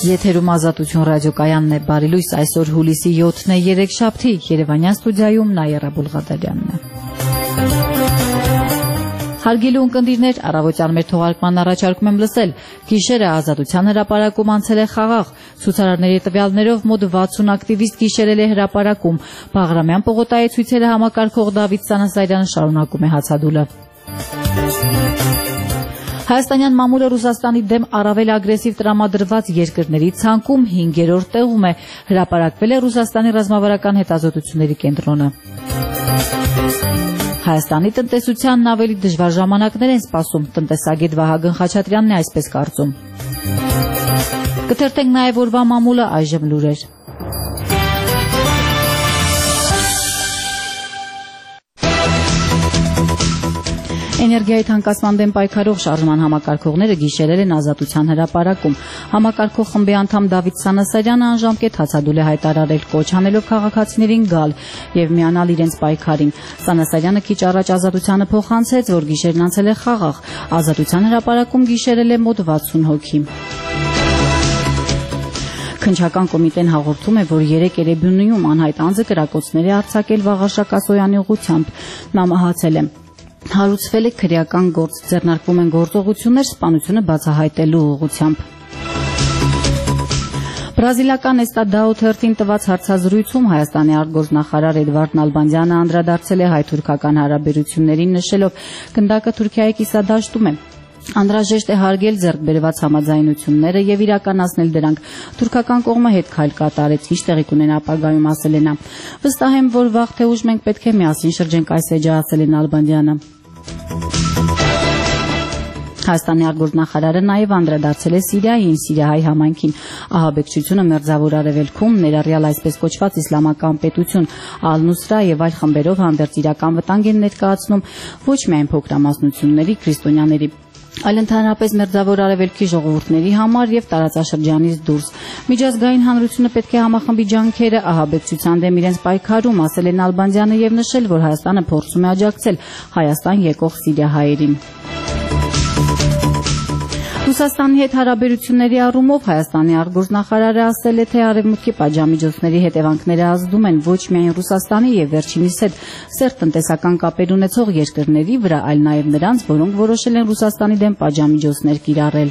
Եթերում Ազատություն ռադիոկայանն է, բարի լույս, այսօր հուլիսի 7-ն է, երեքշաբթի, Երևանյան ստուդիայում Նաիրա Բուլղադարյանն է։ Հարգելի ունկնդիրներ, առավոտյան մեր թողարկման առաջարկում եմ լսել. Գիշերը Ազատության հրապարակում անցել է խաղաղ, ցուցարարների տվյալներով մոտ 60 ակտիվիստ գիշերել է հրապարակում, Բաղրամյան պողոտայի ցույցերը համակարգող Դավիթ Սանասարյանը շարունակում է հացադուլը։ Հայաստանյան մամուլը Ռուսաստանի դեմ առավել ագրեսիվ տրամադրված երկրների ցանկում 5-րդ տեղում է, հրապարակվել է Ռուսաստանի ռազմավարական հետազոտությունների կենտրոնը։ Հայաստանի տնտեսությանն ավելի դժվար ժամանակներ են սպասում, տնտեսագետ Վահագն Խաչատրյանն է այսպես կարծում։ Կթերթենք նաև օրվա մամուլը, այժմ լուրեր։ Էներգիայի թանկացման դեմ պայքարող շարժման համակարգողները գիշերել են Ազատության հրապարակում։ Համակարգող խմբի անդամ Դավիթ Սանասարյանը անժամկետ հացադուլ է հայտարարել, կոչ անելով քաղաքացիներին գալ եւ միանալ իրենց պայքարին։ Սանասարյանը քիչ առաջ Ազատությանը փոխանցեց, որ գիշերն անցել է խաղաղ։ Ազատության հրապարակում գիշերել է մոտ 60 հոգի։ Քննչական կոմիտեն հաղորդում է, որ 3 Էրեբունիում անհայտ անձը կրակոցներ է արձակել Վաղարշակ Ասոյանի ուղղությամբ։ Նա մահացել է։ Հարուցվել է քրեական գործ, ձեռնարկվում են գործողություններ սպանությունը բացահայտելու ուղղությամբ։ Բրազիլական Estadao թերթին տված հարցազրույցում Հայաստանի արտգործնախարար Էդվարդ Նալբանդյանը անդրադարձել է հայ-թուրքական հարաբերություններին, նշելով, գնդակը Թուրքիայի կիսադաշտում է։ Անհրաժեշտ է հարգել ձեռք բերված համաձայնությունները եւ իրականացնել դրանք։ Թուրքական կողմը հետ քայլ կատարեց, ինչ տեղի կունենա ապագայում, ասել է նա։ Վստահ եմ, որ վաղ թե ուշ մենք պետք է միասին շրջենք այս էջը, ասել է Նալբանդյանը։ Հայաստանի արտգործնախարարը նաև անդրադարձել է Սիրիային, Սիրիահայ համայնքին։ Ահաբեկչությունը մերձավոր արևելքում, ներառյալ այսպես կոչված իսլամական պետություն, Ալ-Նուսրա եւ այլ խմբերով հանդերձ իրական վտանգ են ներկայացնում ոչ միայն փոքրամասնությունների, քրիստոնյաների, այլ ընդհանրապես մերձավոր արևելքի ժողովուրդների համար եւ տարածաշրջանից դուրս։ Միջազգային հանրությունը պետք է համախմբի ջանքերը ահաբեկչության դեմ իրենց պայքարում, ասել է Նալբանդյանը եւ նշել, որ Հայաստանը փորձում է աջակցել Հայաստան եկող սիրիահայերին։ Ռուսաստանի հետ հարաբերությունների առումով Հայաստանի արտգործնախարարը ասել է, թե արևմուտքի պատժամիջոցների հետևանքները ազդում են ոչ միայն Ռուսաստանի եւ վերջինիս հետ սերտ տնտեսական կապեր ունեցող երկրների վրա, այլ նաեւ նրանց, որոնք որոշել են Ռուսաստանի դեմ պատժամիջոցներ կիրառել։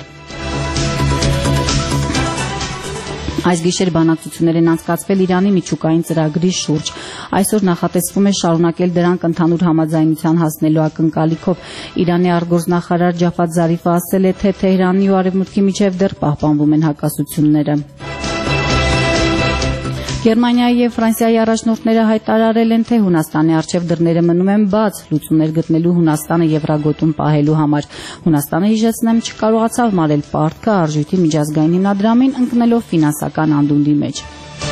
Այս գիշեր բանակցություններ են անցկացվել Իրանի միջուկային ծրագրի շուրջ։ Այսօր նախատեսվում է շարունակել դրանք ընդհանուր համաձայնության հասնելու ակնկալիքով։ Իրանի արտգործնախարար Ջաֆար Զարիֆը ասել է, թե Թեհրանի ու Արևմուտքի միջև դեռ պահպանվում են հակասությունները։ Գերմանիայի եւ Ֆրանսիայի առաջնորդները հայտարարել են, թե Հունաստանի առջև դռները մնում են բաց լուծումներ գտնելու Հունաստանը Եվրագոտում պահելու համար։ Հունաստանը, հիշեցնեմ, չկարողացավ մարել պարտքը արժույթի միջազգային հիմնադրամին, ընկնելով ֆինանսական անդունդի մեջ։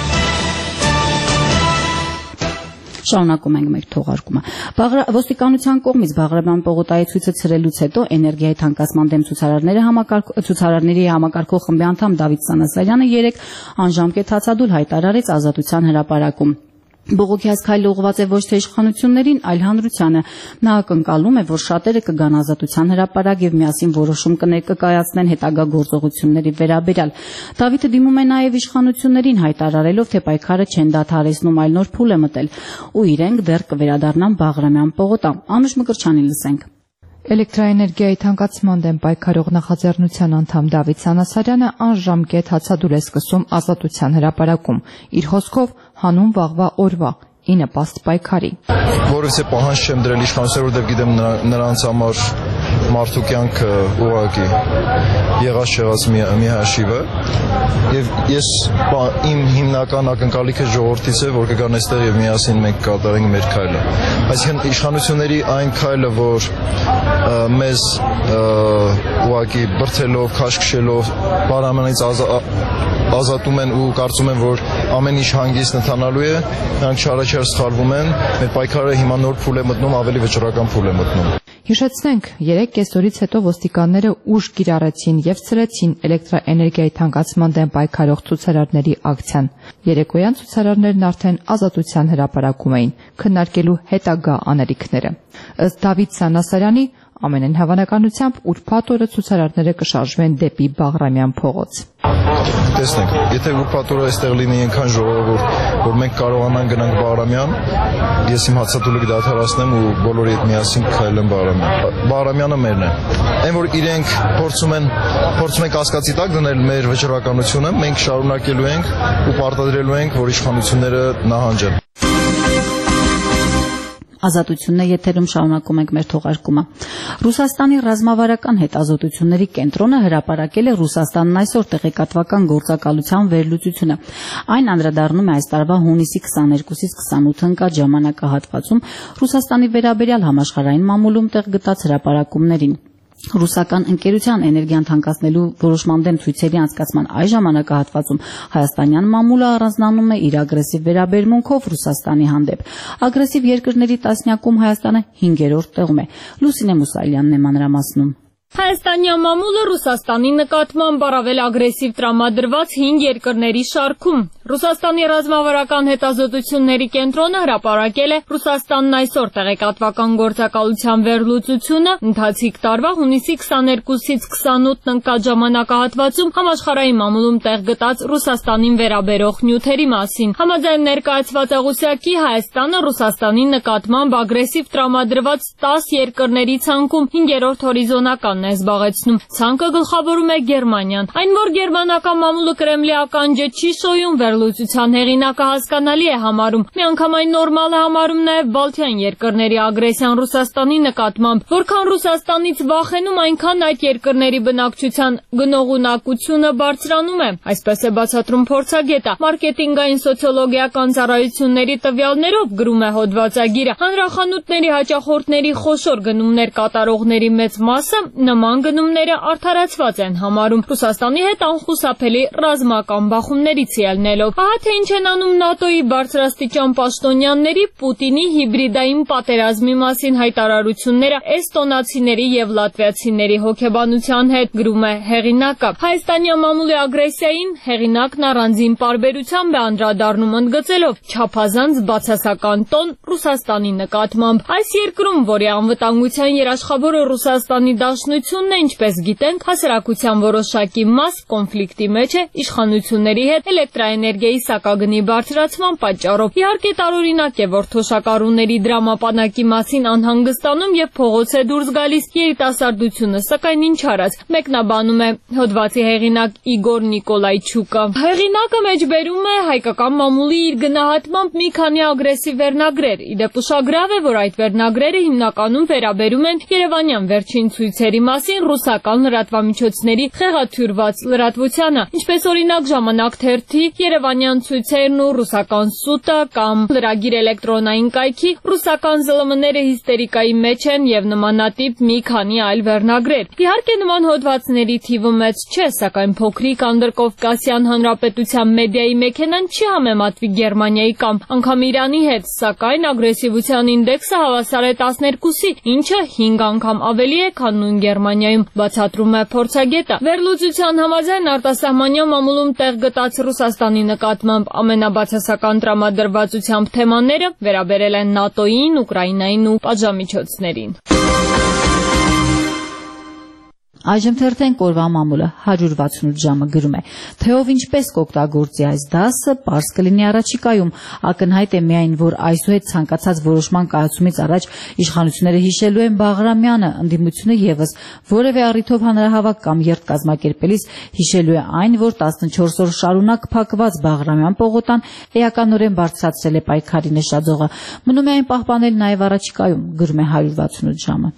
Շարունակում ենք մեր թողարկումը։ Ոստիկանության կողմից Բաղրամյան պողոտայի ցույցը ցրելուց հետո էներգիայի թանկացման դեմ ցուցարարների համակարգող խմբի անդամ Դավիթ Սանասարյանը 3 անժամկետ հացադուլ հայտարարեց Ազատության հրապարակում։ Բողոքի այս քայլը ուղղված է ոչ թե իշխանություններին, այլ հանրությանը։ Նա ակնկալում է, որ շատերը կգան Ազատության հրապարակ եւ միասին որոշում կկայացնեն հետագա գործողությունների վերաբերյալ։ Դավիթը դիմում է նաեւ իշխանություններին, հայտարարելով, թե պայքարը չեն դադարեցնում, այլ նոր փուլ է մտել, ու իրենք դեռ կվերադառնան Բաղրամյան պողոտա։ Անուշ Մկրտչյանին լսենք։ Էլեկտրաէներգիայի թանկացման դեմ պայքարող նախաձեռնության անդամ Դավիթ Սանասարյանը անժամկետ հացադուլ է սկսում Ազատության հրապարակում։ Իր խոսքով հանուն վաղվա օրվա, ի նպաստ պայքարի։ Որովհետեւ պահանջ չեմ դրել իշխանության, որովհետեւ գիտեմ նրանց համար մարդու կյանքը ուղղակի եղած մի հաշիվ է։ Եվ ես իմ հիմնական ակնկալիքը ժողովրդից է, որ կգան այստեղ եւ միասին մենք կատարենք մեր քայլը։ Այսինքն իշխանությունների այն քայլը, որ մեզ ուղղակի բրթելով, քաշքշելով, բարամանից ազատում են ու կարծում են, որ ամեն ինչ հանգիստ ընթանալու է, նրանք չարաչար սխալվում են, մեր պայքարը հիմա նոր փուլ է մտնում, ավելի վճռական փուլ է մտնում։ Հիշեցնենք, 3 կեսօրից հետո ոստիկանները ուժ կիրառեցին եւ ցրեցին էլեկտրաէներգիայի թանկացման դեմ պայքարող ցուցարարների ակցիան։ Երեկոյան ցուցարարներն արդեն Ազատության հրապարակում էին, քննարկելու հետագա անելիքները։ Ըստ Դավիթ Սանասարյանի, ամենայն հավանականությամբ ուրբաթ օրը ցուցարարները կշարժվեն դեպի Բաղրամյան փողոց։ Տեսնենք, եթե ուրբաթ օրը այստեղ լինի այնքան ժողով, որ մենք կարողանանք գնանք Բաղրամյան, ես իմ հացատուլը կդադարացնեմ ու բոլորի հետ միասին քայլեմ Բաղրամյան։ Բաղրամյանը մերն է։ Այն որ իրենք փորձում են կասկածի տակ դնել մեր վճռականությունը, մենք շարունակելու ենք ու պարտադրելու ենք, որ իշխանությունները նահանջեն։ Ազատությունն է եթերում, շարունակում ենք մեր թողարկումը։ Ռուսաստանի ռազմավարական հետազոտությունների կենտրոնը հրապարակել է Ռուսաստանն այսօր տեղեկատվական գործակալության վերլուծությունը։ Այն անդրադառնում է այս տարվա հունիսի 22-ից 28 ընկած ժամանակահատվածում Ռուսաստանի վերաբերյալ համաշխարհային մամուլում տեղ գտած հրապարակումներին։ Ռուսական ընկերության էներգիան թանկացնելու որոշման դեմ ցույցերի անցկացման այս ժամանակահատվածում հայաստանյան մամուլը առանձնանում է իր ագրեսիվ վերաբերմունքով Ռուսաստանի հանդեպ։ Ագրեսիվ երկրների տասնյակում Հայաստանը 5-րդ տեղում է։ Լուսինե Մուսալյանն է մանրամասնում։ Հայաստանյան մամուլը Ռուսաստանի նկատմամբ առավել ագրեսիվ տրամադրված 5 երկրների շարքում։ Ռուսաստանի ռազմավարական հետազոտությունների կենտրոնը հրապարակել է Ռուսաստանն այսօր տեղեկատվական գործակալության վերլուծությունը ընթացիկ տարվա հունիսի 22-ից 28 ընկած ժամանակահատվածում համաշխարհային մամուլում տեղ գտած Ռուսաստանին վերաբերող նյութերի մասին։ Համաձայն ներկայացված աղյուսակի Հայաստանը Ռուսաստանի նկատմամբ ագրեսիվ տրամադրված 10 երկրների ցանկում 5-րդ հորիզոնական է զբաղեցնում։ Ցանկը գլխավորում է Գերմանիան։ Այն, որ գերմանական մամուլը կրեմլի ականջը չի շոյում, վերլուծության հեղինակը հասկանալի է համարում։ Միանգամայն նորմալ է համարում նաև Բալթյան երկրների ագրեսիան Ռուսաստանի նկատմամբ։ Որքան Ռուսաստանից վախենում, այնքան այդ երկրների բնակչության գնողունակությունը բարձրանում է։ Այսպես է բացատրում փորձագետը։ Մարքեթինգային սոցիոլոգիական ծառայությունների տվյալներով գրում է հոդվածագիրը։ Հանրախանութների հաճախորդների խոշոր գնումներ կատարողների մեծ մասը նման գնումները արդարացված են համարում Ռուսաստանի հետ անխուսափելի ռազմական բախումներից ելնելով։ Ահա թե ինչ են անում ՆԱՏՕ-ի բարձրաստիճան պաշտոնյաների Պուտինի հիբրիդային պատերազմի մասին հայտարարությունները էստոնացիների եւ լատվիացիների հոգեբանության հետ, գրում է հեղինակը։ Հայաստանյան մամուլի ագրեսիային հեղինակն առանձին պարբերությամբ է անդրադառնում, ընդգծելով չափազանց բացասական տոն Ռուսաստանի նկատմամբ։ Այս երկրում, որի անվտանգության երաշխավորը Ռուսաստանի դաշնությունն է, ինչպես գիտենք, հասարակության որոշակի մաս կոնֆլիկտի մեջ է իշխանությունների հետ էլեկտրաէներգիայի սակագնի բարձրացման պատճառով։ Իհարկե տարօրինակ է, որ թոշակառուների դրամապանակի մասին անհանգստանում եւ փողոց է դուրս գալիս երիտասարդությունը, սակայն ինչ արած, մեկնաբանում է հոդվածի հեղինակ Իգոր Նիկոլայչուկը։ Հեղինակը մեջբերում է հայկական մամուլի իր գնահատմամբ մի քանի ագրեսիվ վերնագրեր։ Իդեպ ուշագրավ է, որ այդ վերնագրերը հիմնականում վերաբերում են Երևանյան վերջին ցույցերի մասին ռուսական լրատվամիջոցների խեղաթյուրված լրատվությանը, ինչպես օրինակ Ժամանակ թերթի Երևանյան ցույցերն ու ռուսական սուտը կամ լրագիր էլեկտրոնային կայքի ռուսական ԶԼՄ-ները հիստերիկայի մեջ են եւ նմանատիպ մի քանի այլ վերնագրեր։ Իհարկե նման հոդվածների թիվը մեծ չէ, սակայն փոքրիկ Անդրկովկասյան հանրապետության մեդիայի մեքենան չի համեմատվի Գերմանիայի կամ անգամ Իրանի հետ, սակայն ագրեսիվության ինդեքսը հավասար է 12-ի, ինչը 5 անգամ ավելի է, քան նույն Գերմանիայում, բացատրում է փորձագետը։ Վերլուծության համաձայն արտասահմանյան մամուլում տեղ գտած Ռուսաստանի նկատմամբ ամենաբացասական տրամադրվածությամբ թեմաները վերաբերել են ՆԱՏՕ-ին, Ուկրաինային ու պատժամիջոցներին։ Այժմ թերթենք օրվա մամուլը 168 ժամը գրում է, թե ով ինչպես կօգտագործի այս դասը, պարզ կլինի առաջիկայում։ Ակնհայտ է միայն, որ այսուհետ ցանկացած որոշման կայացումից առաջ իշխանությունները հիշելու են Բաղրամյանը, ընդդիմությունը եւս որևէ առիթով հանրահավաք կամ երթ կազմակերպելիս հիշելու է այն, որ 14 օր շարունակ փակված Բաղրամյան պողոտան էականորեն բարձրացրել է պայքարի նշաձողը։ Մնում է այն պահպանել նաեւ առաջիկայում, գրում է 168 ժամը։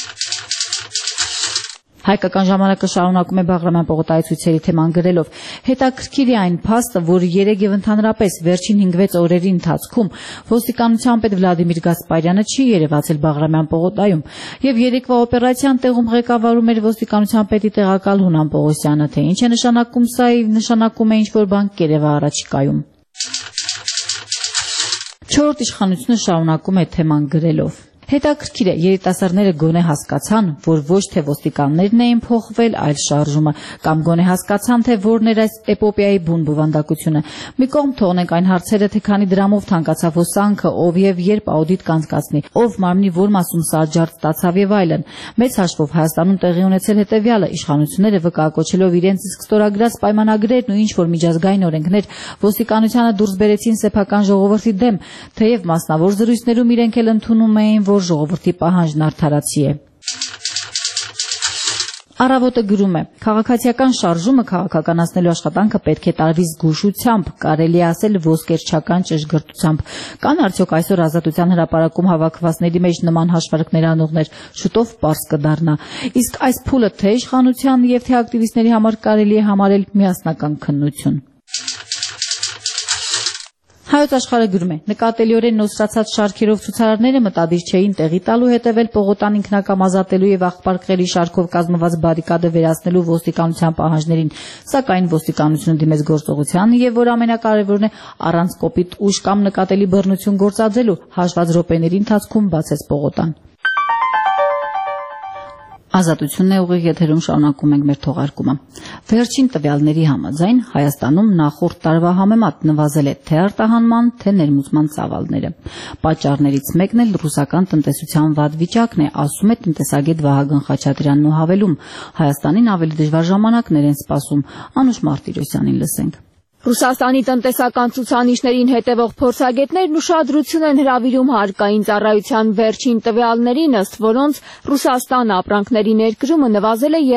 Հայկական ժամանակը շարունակում է Բաղրամյան պողոտայի ցույցերի թեման գրելով. հետաքրքիր է այն փաստը, որ երեք եւ ընդհանրապես վերջին 5-6 օրերի ընթացքում ոստիկանության պետ Վլադիմիր Գասպարյանը չի երևացել Բաղրամյան պողոտայում եւ երեկվա օպերացիան տեղում ղեկավարում էր ոստիկանության պետի տեղակալ Հունան Պողոսյանը, թե ինչ է նշանակում սա, նշանակում է ինչ որ բան կերևա առաջիկայում։ Չորրորդ իշխանությունը շարունակում է թեման գրելով. Հետաքրքիր է, երիտասարդները գոնե հասկացան, որ ոչ թե ոստիկաններն էին փոխվել, այլ շարժումը, կամ գոնե հասկացան, թե որն էր այս էպոպեայի բուն բովանդակությունը։ Մի կողմ թողնենք այն հարցերը, թե քանի դրամով թանկացավ հոսանքը, ով եւ երբ աուդիտ կանցկացնի, ով մարմնի որ մասում սարժարտ ստացավ եւ այլն։ Մեծ հաշվով Հայաստանում տեղի ունեցել հետեւյալը՝ իշխանությունները վկայակոչելով իրենց իսկ ստորագրած պայմանագրերն ու ինչ որ միջազգային օրենքներ ոստիկանությանը դուրս բերեցին սեփական ժողովրդի դեմ, թեև մասնավոր զրույցներում իրենք էլ ընդունում էին, որ ժողովրդի պահանջն արդարացի է։ Առավոտը գրում է. քաղաքացիական շարժումը քաղաքականացնելու աշխատանքը պետք է տարվի զգուշությամբ, կարելի է ասել ոսկերչական ճշգրտությամբ։ Կան արդյոք այսօր Ազատության հրապարակում հավաքվածների մեջ նման հաշվարկներ անողներ, շուտով պարզ կդառնա։ Իսկ այս փուլը թե իշխանության եւ թե ակտիվիստների համար կարելի է համարել միասնական քննություն։ Հայոց աշխարհը գրում է. նկատելիորեն նոսրացած շարքերով ցուցարարները մտադիր չէին տեղի տալու հետևել Պողոտան ինքնակամ ազատելու եւ աղբարկղերի շարքով կազմված բարիկադը վերացնելու ոստիկանության պահանջներին, սակայն ոստիկանությունը դիմեց գործողության եւ որ ամենակարևորն է, առանց կոպիտ ուժ կամ նկատելի բռնություն գործադրելու հաշված րոպեների ընթացքում բացեց Պողոտան։ Ազատությունն է ուղիղ եթերում շարունակում ենք մեր թողարկումը։ Վերջին տվյալների համաձայն Հայաստանում նախորդ տարվա համեմատ նվազել է թե արտահանման, թե ներմուծման ծավալները։ Պատճառներից մեկն էլ ռուսական տնտեսության վատ վիճակն է, ասում է տնտեսագետ Վահագն Խաչատրյանն ու հավելում. Հայաստանին ավելի դժվար ժամանակներ են սպասում։ Անուշ Մարտիրոսյանին լսենք։ Ռուսաստանի տնտեսական ցուցանիշներին հետևող փորձագետներն ուշադրություն են հրավիրում հարկային ծառայության վերջին տվյալներին, ըստ որոնց Ռուսաստան ապրանքների ներկրումը նվազել է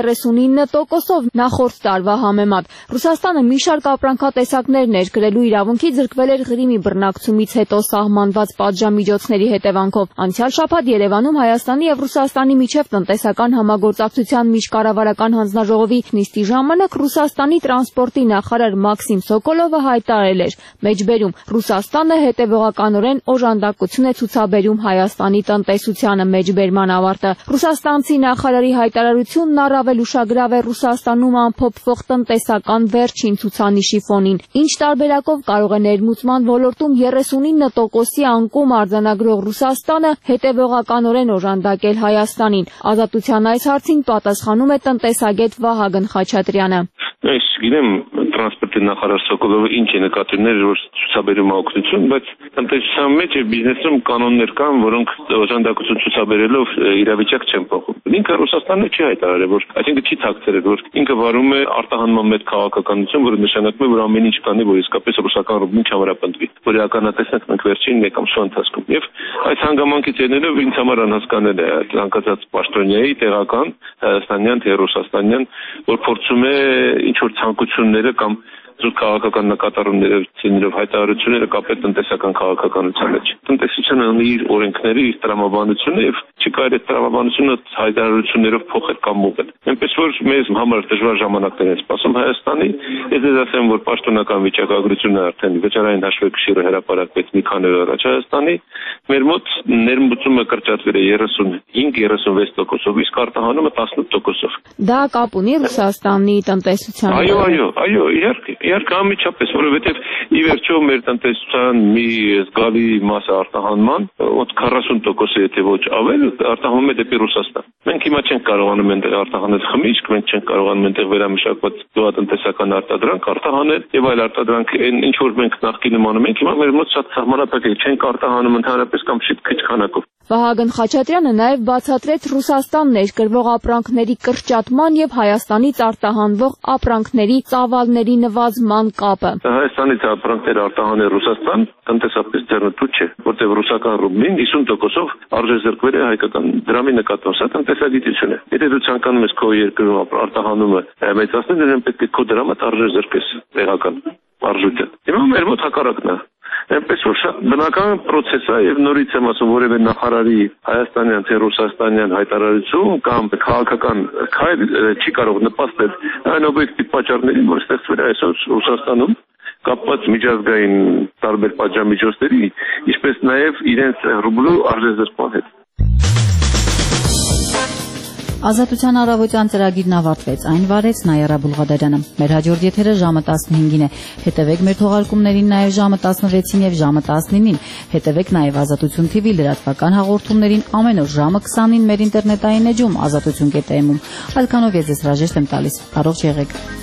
39%-ով նախորդ տարվա համեմատ։ Ռուսաստանը մի շարք ապրանքատեսակներ ներկրելու իրավունքից զրկվել էր Ղրիմի բռնակցումից հետո սահմանված պատժամիջոցների հետևանքով։ Անցյալ շաբաթ Երևանում Հայաստանի եւ Ռուսաստանի միջև տնտեսական համագործակցության միջկառավարական հանձնաժողովի նիստի ժամանակ Ռուսաստանի տրանսպորտի նախարար Մաքսիմ Սոկոլովը հայտարարել էր. մեջբերում Ռուսաստանը հետևողականորեն օժանդակություն է ցուցաբերում Հայաստանի տնտեսությանը մեջբերման ավարտը։ Ռուսաստանցի նախարարի հայտարարությունն առավել ուշագրավ է Ռուսաստանում ամփոփվող տնտեսական վերջին ցուցանիշի ֆոնին, ինչ տարբերակով կարող է ներմուծման ոլորտում 39%-ի անկում արձանագրող Ռուսաստանը հետևողականորեն օժանդակել Հայաստանին։ Ազատության այս հարցին պատասխանում է տնտեսագետ Վահագն Խաչատրյանը։ Ես գիտեմ տրանսպորտի նախարար Սոկոլովը ինչ է նկատիներ, որ ցուցաբերում է օգնություն, բայց տնտեսության մեջ եւ բիզնեսում կանոններ կան, որոնք օժանդակություն ցուցաբերելով իրավիճակ չեն փոխում։ Ինքը Ռուսաստանը չի հայտարարել, որ այսինքն չի թաքցրել, որ ինքը վարում է արտահանման մեծ քաղաքականություն, որը նշանակում է, որ ամեն ինչ կանի, որ իսկապես ռուսական ռուբլին չամրապնդվի։ Որ իրականացնենք մենք վերջին մեկ ամսվա ընթացքում։ Եվ այս հանգամանքից ելնելով ինձ համար անհասկանալի է ցանկացած պաշտոնյայի տեղական հայաստանյան թե ռուսաստանյան, որ փորձում է ինչ որ ցանկությունները կամ զուտ քաղաքական նկատառումներով հայտարարությունները կապել տնտեսական քաղաքականության մեջ։ Տնտեսությունը ունի իր օրենքները, իր տրամաբանությունը եւ չի կարելի այդ տրամաբանությունը հայտարարություններով փոխել կամ ուղղել։ Այնպես որ մեզ համար դժվար ժամանակներ են սպասում Հայաստանի, ես ասեմ, որ պաշտոնական վիճակագրությունը արդեն վճարային հաշվեկշիռը հրապարակվեց մի քանի օր առաջ Հայաստանի, մեր մոտ ներմուծումը կրճատվել է 35-36%-ով, իսկ արտահանումը 18%-ով։ Դա կապ ունի Ռուսաստանի տնտեսության հետ։ Այո, իհարկե անմիջապես, որովհետև ի վերջո մեր տնտեսության մի զգալի մասը արտահանման, 40% եթե ոչ ավել, արտահանում է դեպի Ռուսաստան։ Մենք հիմա չենք կարողանում այնտեղ արտահանել խմիչք, մենք չենք կարողանում այնտեղ վերամշակված գյուղատնտեսական արտադրանք արտահանել եւ այլ արտադրանք, ինչ որ մենք նախկինում անում ենք, հիմա մեր մոտ շատ սահմանափակ է, չենք արտահանում ընդհանրապես կամ շատ քիչ քանակով։ Վահագն Խաչատրյանը նաև բացատրեց Ռուսաստան ներկրվող ապրանքների կրճատման եւ Հայաստանից արտահանվող ապրանքների ծավալների նվազման կապը։ Հայաստանից ապրանքներ արտահանել Ռուսաստան տնտեսապես ձեռնտու չէ, որտեղ ռուսական ռուբլին 50%-ով արժեզրկվել է հայկական դրամի նկատմամբ, սա տնտեսագիտություն է։ Եթե դու ցանկանում ես քո երկրում արտահանումը մեծացնել, դու պետք է քո դրամը արժեզրկես տեղական արժույթը։ Հիմա մեր մոտ հակառակն է։ Այնպես որ շատ բնական process է եւ նորից եմ ասում, որևէ նախարարի հայաստանյան թե ռուսաստանյան հայտարարություն կամ քաղաքական քայլ չի կարող նպաստել այն օբյեկտիվ պատճառներին, որ ստեղծվել է այսօր Ռուսաստանում կապված միջազգային տարբեր պատժամիջոցների, ինչպես նաեւ իրենց ռուբլու արժեզրկման հետ։ Ազատության առավոտյան ծրագիրն ավարտվեց, այն վարեց Նայարա Բուլղադարյանը։ Մեր հաջորդ եթերը ժամը 15-ին է։ Հետևեք մեր թողարկումներին նաև ժամը 16-ին եւ ժամը 19-ին։ Հետևեք նաև Ազատություն TV լրատվական հաղորդումներին ամեն օր ժամը 20-ին մեր ինտերնետային էջում azatutun.am-ում։ Այդքանով ես ձեզ հրաժեշտ եմ տալիս։ Առողջ եղեք։